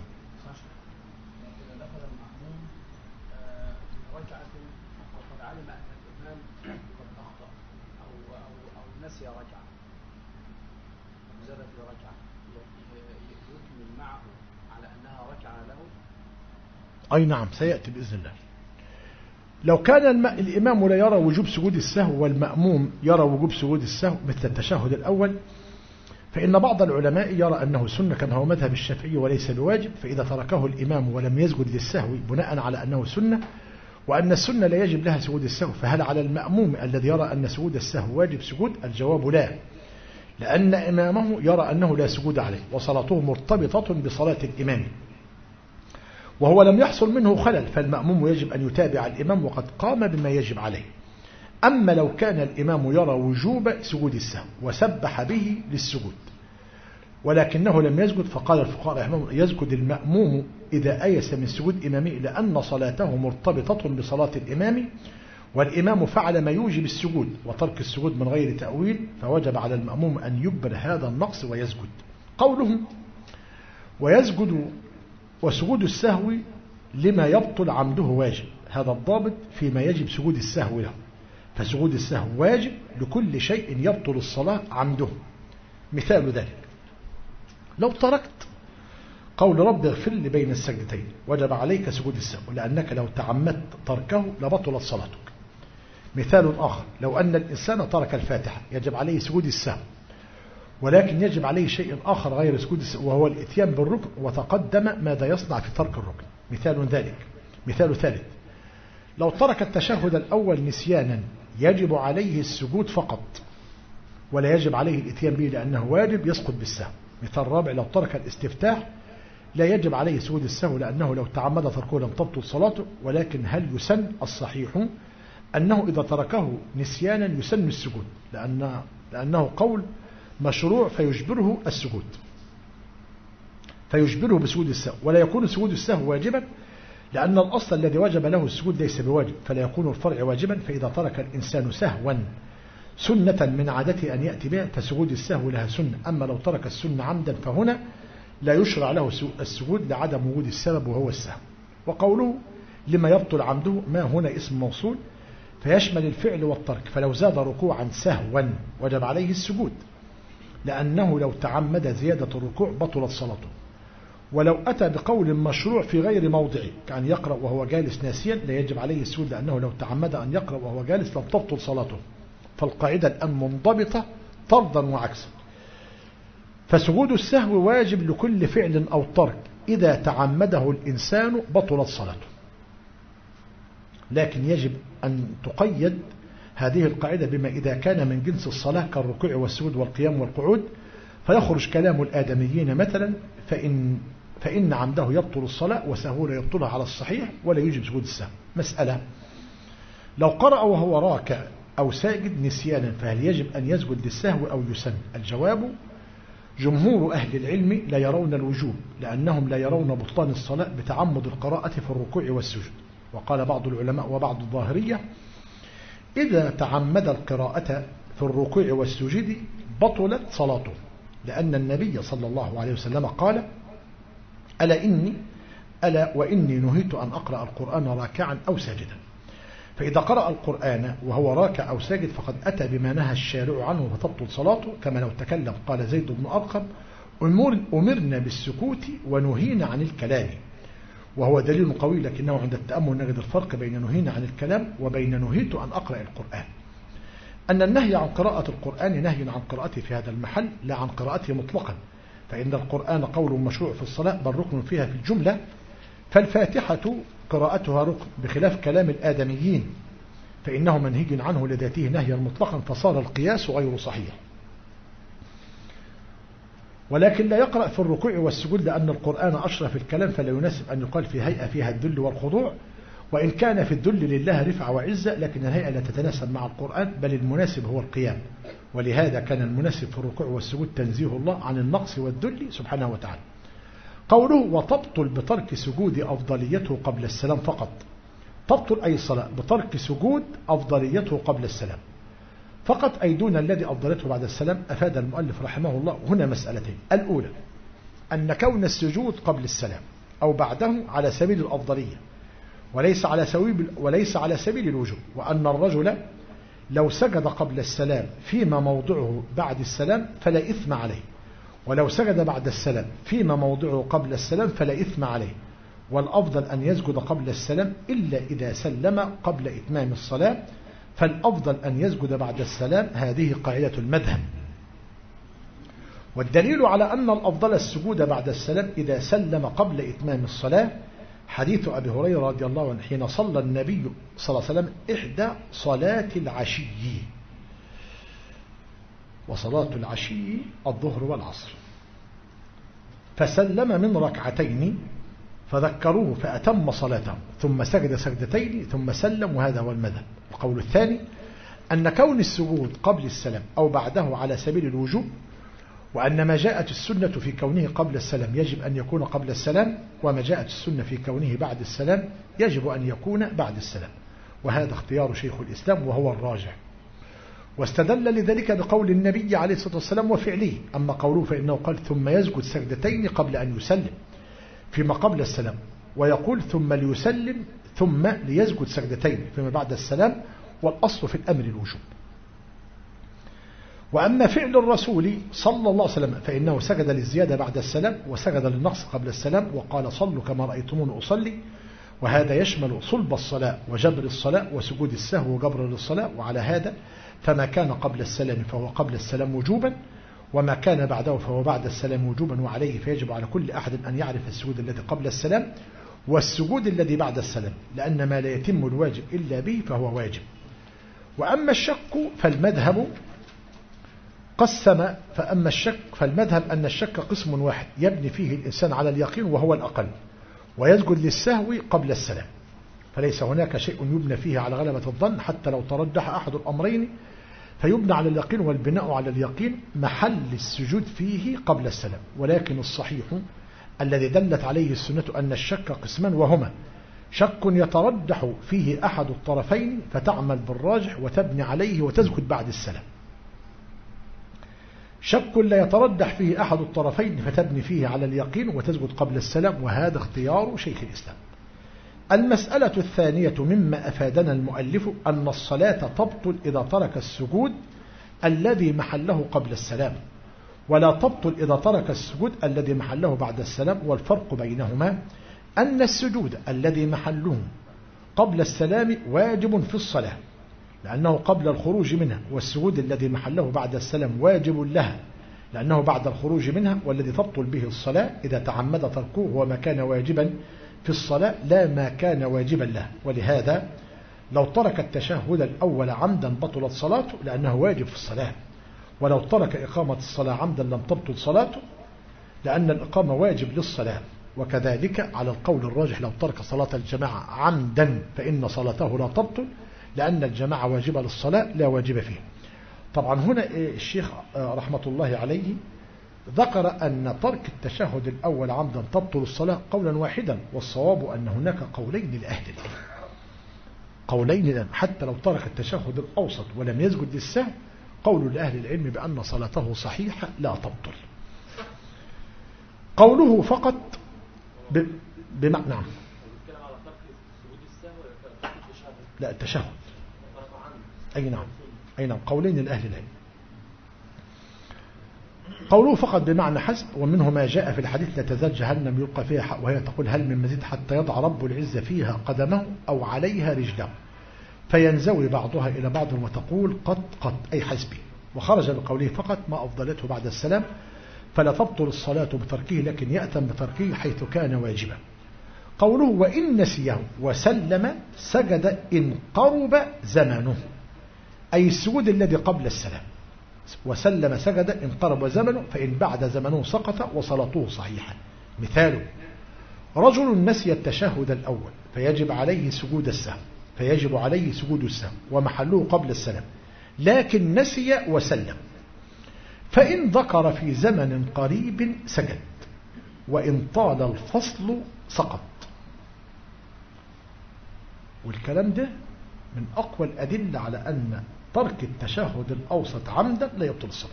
أي نعم، سيأتي بإذن الله. لو كان الإمام لا يرى وجوب سجود السهو والمأموم يرى وجوب سجود السهو مثل التشهد الأول، فإن بعض العلماء يرى أنه سنة كما هو مذهب الشافعي وليس بواجب، فإذا تركه الإمام ولم يسجد للسهو بناء على أنه سنة وأن السنة لا يجب لها سجود السهو، فهل على المأموم الذي يرى أن سجود السهو واجب سجود؟ الجواب لا، لأن إمامه يرى أنه لا سجود عليه وصلاته مرتبطة بصلاة الإمام، وهو لم يحصل منه خلل، فالمأموم يجب أن يتابع الإمام وقد قام بما يجب عليه. أما لو كان الإمام يرى وجوب سجود السهو وسبح به للسجود ولكنه لم يسجد، فقال الفقهاء رحمهم الله: يسجد المأموم إذا أيس من سجود إمامه، لأن صلاته مرتبطة بصلاة الإمام، والإمام فعل ما يوجب السجود وترك السجود من غير تأويل، فوجب على المأموم أن يبر هذا النقص ويسجد. قوله ويسجد وسجود السهو لما يبطل عمده واجب، هذا الضابط فيما يجب سجود السهو له، فسجود السهو واجب لكل شيء يبطل الصلاة عمده. مثال ذلك لو تركت قول رب اغفر لي بين السجدتين وجب عليك سجود السهو، لأنك لو تعمدت تركه لبطلت صلاتك. مثال آخر لو أن الإنسان ترك الفاتحة يجب عليه سجود السهو، ولكن يجب عليه شيء آخر غير سجود السهو وهو الإتيان بالركن، وتقدم ماذا يصنع في ترك الركن. مثال ثالث لو ترك التشهد الأول نسيانا يجب عليه السجود فقط ولا يجب عليه الإتيان به لأنه واجب يسقط بالسهو. مثال رابع لو ترك الاستفتاح لا يجب عليه سجود السهو لأنه لو تعمد تركه لم تبطل صلاته، ولكن هل يسن؟ الصحيح أنه إذا تركه نسيانا يسن السجود لأنه قول مشروع فيجبره السجود، فيجبره بسجود السهو، ولا يكون سجود السهو واجبا لأن الأصل الذي وجب له السجود ليس بواجب، فلا يكون الفرع واجبا. فإذا ترك الإنسان سهوا سنة من عادته أن يأتي بها فسجود السهو لها سنة، أما لو ترك السنة عمدا فهنا لا يشرع له السجود لعدم وجود السبب وهو السهو. وقوله لما يبطل عمده ما هنا اسم موصول فيشمل الفعل والترك، فلو زاد ركوعا سهوا وجب عليه السجود لأنه لو تعمد زيادة الركوع بطلت صلاته. ولو أتى بقول مشروع في غير موضعه كأن يقرأ وهو جالس ناسيا لا يجب عليه السجود لأنه لو تعمد أن يقرأ وهو جالس لم تبطل صلاته. فالقاعدة الآن منضبطة طردا وعكسا، فسجود السهو واجب لكل فعل أو ترك إذا تعمده الإنسان بطلت صلاته، لكن يجب أن تقيد هذه القاعدة بما إذا كان من جنس الصلاة كالركوع والسجود والقيام والقعود، فيخرج كلام الآدميين مثلا فإن عمده يبطل الصلاة وسهوله يبطلها على الصحيح ولا يجب سجود السهو. مسألة لو قرأ وهو راكع أو ساجد نسيانا فهل يجب أن يسجد للسهو أو يسن؟ الجواب جمهور أهل العلم لا يرون الوجوب لأنهم لا يرون بطلان الصلاة بتعمد القراءة في الركوع والسجود. وقال بعض العلماء وبعض الظاهرية إذا تعمد القراءة في الركوع والسجود بطلت صلاته، لأن النبي صلى الله عليه وسلم قال ألا وإني نهيت أن أقرأ القرآن راكعا أو ساجدا. فإذا قرأ القرآن وهو راكع أو ساجد فقد أتى بما نهى الشارع عنه فتبطل صلاته، كما لو تكلم. قال زيد بن أرقم أمرنا بالسكوت ونهينا عن الكلام، وهو دليل قوي، لكنه عند التأمل نجد الفرق بين نهينا عن الكلام وبين نهيت أن أقرأ القرآن. أن النهي عن قراءة القرآن نهي عن قراءته في هذا المحل لا عن قراءته مطلقا، فإن القرآن قول مشروع في الصلاة بل ركن فيها في الجملة، فالفاتحة قراءتها ركن بخلاف كلام الآدميين فإنه منهي عنه لذاته نهيا مطلقا، فصار القياس غير صحيح. ولكن لا يقرأ في الركوع والسجود لأن القرآن أشرف الكلام، فلا يناسب أن يقال في هيئة فيها الذل والخضوع، وإن كان في الذل لله رفعة وعزة، لكن الهيئة لا تتناسب مع القرآن بل المناسب هو القيام. ولهذا كان المناسب في الركوع والسجود تنزيه الله عن النقص والذل سبحانه وتعالى. قوله وتبطل بترك سجود أفضليته قبل السلام فقط، تبطل أي صلاة بترك سجود أفضليته قبل السلام فقط أي دون الذي أفضلته بعد السلام. أفاد المؤلف رحمه الله هنا مسألتين: الأولى أن كون السجود قبل السلام أو بعده على سبيل الأفضلية وليس على سبيل الوجوب، وأن الرجل لو سجد قبل السلام فيما موضعه بعد السلام فلا إثم عليه، ولو سجد بعد السلام فيما موضعه قبل السلام فلا إثم عليه. والأفضل أن يسجد قبل السلام إلا إذا سلم قبل إتمام الصلاة، فالأفضل أن يسجد بعد السلام. هذه قاعدة المذهب. والدليل على أن الأفضل السجود بعد السلام إذا سلم قبل إتمام الصلاة حديث أبي هريرة رضي الله عنه حين صلى النبي صلى الله عليه وسلم إحدى صلاة العشي، وصلاة العشي الظهر والعصر، فسلم من ركعتين فذكروه فأتم صلاته ثم سجد سجدتين ثم سلم، وهذا هو المذهب. القول الثاني أن كون السجود قبل السلام أو بعده على سبيل الوجوب، وأن ما جاءت السنة في كونه قبل السلام يجب أن يكون قبل السلام، وما جاءت السنة في كونه بعد السلام يجب أن يكون بعد السلام. وهذا اختيار شيخ الإسلام وهو الراجح. واستدل لذلك بقول النبي عليه الصلاة والسلام وفعله. أما قوله فإنه قال ثم يسجد سجدتين قبل أن يسلم فيما قبل السلام، ويقول ثم ليسلم ثم ليسجد سجدتين فيما بعد السلام، والأصل في الأمر الوجوب. وأما فعل الرسول صلى الله عليه وسلم فإنه سجد للزيادة بعد السلام وسجد للنقص قبل السلام، وقال صلوا كما رأيتموني أصلي، وهذا يشمل صلب الصلاة وجبر الصلاة وسجود السهو وجبر للصلاة. وعلى هذا فما كان قبل السلام فهو قبل السلام وجوبا، وما كان بعده فهو بعد السلام وجوبا، وعليه فيجب على كل أحد أن يعرف السجود الذي قبل السلام والسجود الذي بعد السلام، لأن ما لا يتم الواجب إلا به فهو واجب. وأما الشك فالمذهب قسم، فالمذهب أن الشك قسم واحد يبني فيه الإنسان على اليقين وهو الأقل، ويسجد للسهو قبل السلام، فليس هناك شيء يبنى فيه على غلبة الظن حتى لو ترجح أحد الأمرين، فيبنى على اليقين، والبناء على اليقين محل السجود فيه قبل السلام. ولكن الصحيح الذي دلت عليه السنة أن الشك قسمان، وهما شك يترجح فيه أحد الطرفين فتعمل بالراجح وتبني عليه وتسجد بعد السلام، شك لا يترجح فيه أحد الطرفين فتبني فيه على اليقين وتسجد قبل السلام، وهذا اختيار شيخ الإسلام. المسألة الثانية مما أفادنا المؤلف أن الصلاة تبطل إذا ترك السجود الذي محله قبل السلام، ولا تبطل إذا ترك السجود الذي محله بعد السلام. والفرق بينهما أن السجود الذي محله قبل السلام واجب في الصلاة لأنه قبل الخروج منها، والسجود الذي محله بعد السلام واجب لها لأنه بعد الخروج منها، والذي تبطل به الصلاة إذا تعمد تركه هو ما كان واجبا في الصلاة لا ما كان واجبا له. ولهذا لو ترك التشهد الأول عمدا بطلت صلاته لأنه واجب في الصلاة، ولو ترك إقامة الصلاة عمدا لم تبطل صلاته لأن الإقامة واجب للصلاة. وكذلك على القول الراجح لو ترك صلاة الجماعة عمدا فإن صلاته لا تبطل لأن الجماعة واجبة للصلاة لا واجب فيه. طبعا هنا الشيخ رحمة الله عليه ذكر أن ترك التشهد الأول عمدا تبطل الصلاة قولا واحدا، والصواب أن هناك قولين لأهل العلم، قولين الآن حتى لو ترك التشهد الأوسط ولم يسجد للسهو، قول لأهل العلم بأن صلاته صحيحة لا تبطل. قوله فقط بمعنى لا التشهد أي نعم قولين لأهل العلم. قوله فقط بمعنى حسب، ومنه ما جاء في الحديث لا تزال جهنم يلقى فيها وهي تقول هل من مزيد حتى يضع رب العزة فيها قدمه أو عليها رجله فينزوي بعضها إلى بعض وتقول قد أي حسبي. وخرج بقوله فقط ما أفضلته بعد السلام، فلا تبطل الصلاة بتركه لكن يأتم بتركه حيث كان واجبا. قوله وإن نسيه وسلم سجد إن قرب زمنه، أي السجود الذي قبل السلام، وسلم سجد إن قرب زمنه، فإن بعد زمنه سقط وصلاته صحيحة. مثاله رجل نسي التشهد الأول فيجب عليه سجود السهو ومحله قبل السلام، لكن نسي وسلم، فإن ذكر في زمن قريب سجد، وإن طال الفصل سقط. والكلام ده من أقوى الأدلة على أن ترك التشهد الأوسط عمدا لا يبطل الصلاة.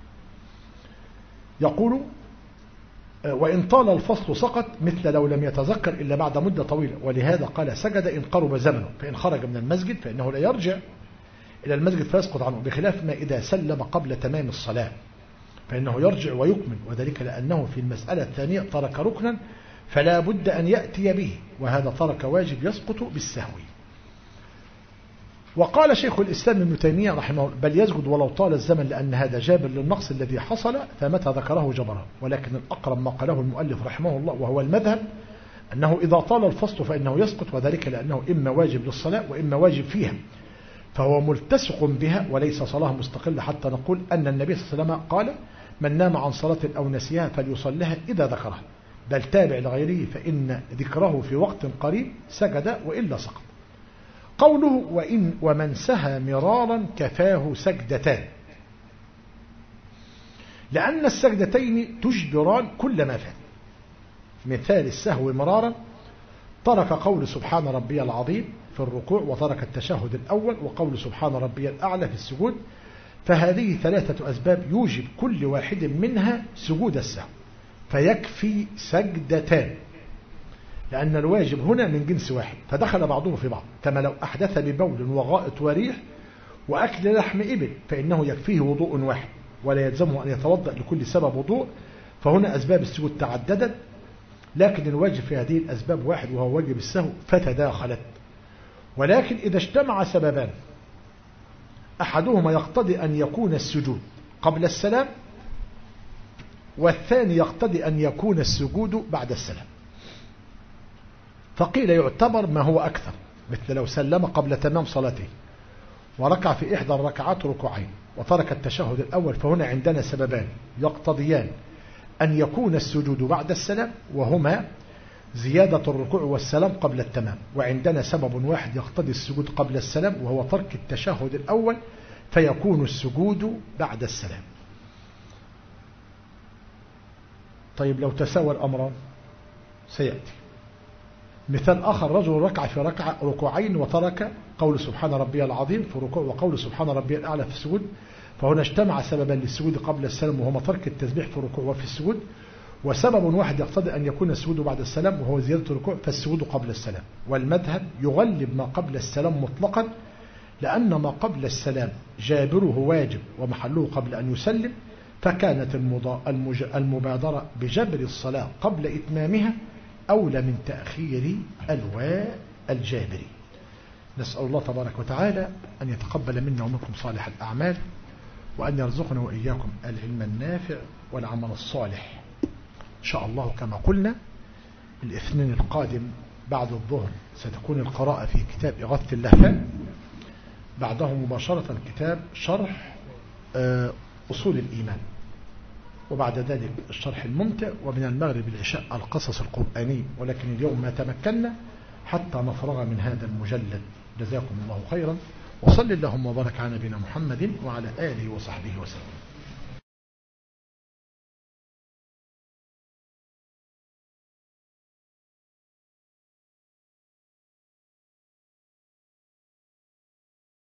يقول وإن طال الفصل سقط، مثل لو لم يتذكر إلا بعد مدة طويلة، ولهذا قال سجد إن قرب زمنه، فإن خرج من المسجد فإنه لا يرجع إلى المسجد فيسقط عنه، بخلاف ما إذا سلم قبل تمام الصلاة فإنه يرجع ويكمل، وذلك لأنه في المسألة الثانية ترك ركنا فلا بد أن يأتي به، وهذا ترك واجب يسقط بالسهو. وقال شيخ الإسلام ابن تيمية رحمه الله بل يسجد ولو طال الزمن، لأن هذا جابر للنقص الذي حصل فمتى ذكره جبره. ولكن الأقرب ما قاله المؤلف رحمه الله وهو المذهب أنه إذا طال الفصل فإنه يسقط، وذلك لأنه إما واجب للصلاة وإما واجب فيها، فهو ملتصق بها وليس صلاة مستقلة، حتى نقول أن النبي صلى الله عليه وسلم قال من نام عن صلاة أو نسيها فليصلها إذا ذكرها، بل تابع لغيره فإن ذكره في وقت قريب سجد وإلا سقط. قوله ومن سهى مرارا كفاه سجدتان، لأن السجدتين تجبران كل ما فات. مثال السهو مرارا ترك قول سبحان ربي العظيم في الركوع، وترك التشهد الأول، وقول سبحان ربي الأعلى في السجود. فهذه 3 أسباب يوجب كل واحد منها سجود السهو، فيكفي سجدتان، لأن الواجب هنا من جنس واحد، فدخل بعضهم في بعض، كما لو أحدث ببول وغائط وريح وأكل لحم إبل فإنه يكفيه وضوء واحد، ولا يلزمه أن يتوضأ لكل سبب وضوء. فهنا أسباب السجود تعددت، لكن الواجب في هذه الأسباب واحد، وهو واجب السهو، فتداخلت. ولكن إذا اجتمع سببان أحدهما يقتضي أن يكون السجود قبل السلام، والثاني يقتضي أن يكون السجود بعد السلام، فقيل يعتبر ما هو أكثر، مثل لو سلم قبل تمام صلاته وركع في إحدى الركعات ركوعين وترك التشهد الأول، فهنا عندنا سببان يقتضيان أن يكون السجود بعد السلام، وهما زيادة الركوع والسلام قبل التمام، وعندنا سبب واحد يقتضي السجود قبل السلام، وهو ترك التشهد الأول، فيكون السجود بعد السلام. طيب لو تساوى الأمران سيأتي مثال آخر: رجل ركع في ركوعين وترك قول سبحان ربي العظيم في الركوع وقول سبحان ربي الأعلى في السجود، فهنا اجتمع سببا للسجود قبل السلام، وهما ترك التسبيح في الركوع وفي السجود، وسبب واحد يقتضي أن يكون السجود بعد السلام، وهو زيادة الركوع، فالسجود قبل السلام. والمذهب يغلب ما قبل السلام مطلقا، لأن ما قبل السلام جابره واجب ومحله قبل أن يسلم، فكانت المبادرة بجبر الصلاة قبل إتمامها أولى من تأخير الجابري. نسأل الله تبارك وتعالى أن يتقبل منا ومنكم صالح الأعمال، وأن يرزقنا وإياكم العلم النافع والعمل الصالح. إن شاء الله كما قلنا الاثنين القادم بعد الظهر ستكون القراءة في كتاب إغاثة اللهفان، بعده مباشرة كتاب شرح أصول الإيمان، وبعد ذلك الشرح الممتع، ومن المغرب العشاء القصص القرآني. ولكن اليوم ما تمكنا حتى نفرغ من هذا المجلد. جزاكم الله خيرا، وصل اللهم وبارك على نبينا محمد وعلى آله وصحبه وسلم.